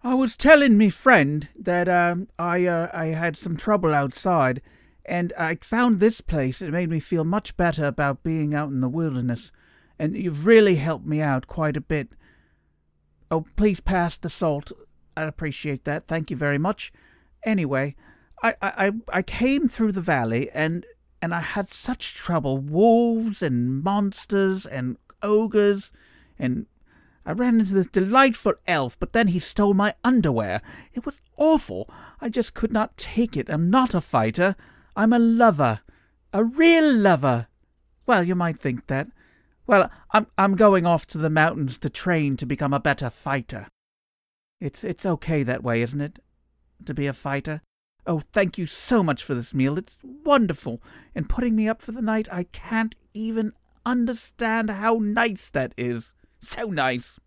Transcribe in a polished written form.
I was telling me friend that I had some trouble outside, and I found this place. It made me feel much better about being out in the wilderness, and you've really helped me out quite a bit. Oh, please pass the salt. I'd appreciate that. Thank you very much. Anyway, I came through the valley, and I had such trouble. Wolves and monsters and ogres, and I ran into this delightful elf, but then he stole my underwear. It was awful. I just could not take it. I'm not a fighter. I'm a lover. A real lover. Well, you might think that. Well, I'm going off to the mountains to train to become a better fighter. It's okay that way, isn't it? To be a fighter? Oh, thank you so much for this meal. It's wonderful. And putting me up for the night, I can't even understand how nice that is. So nice.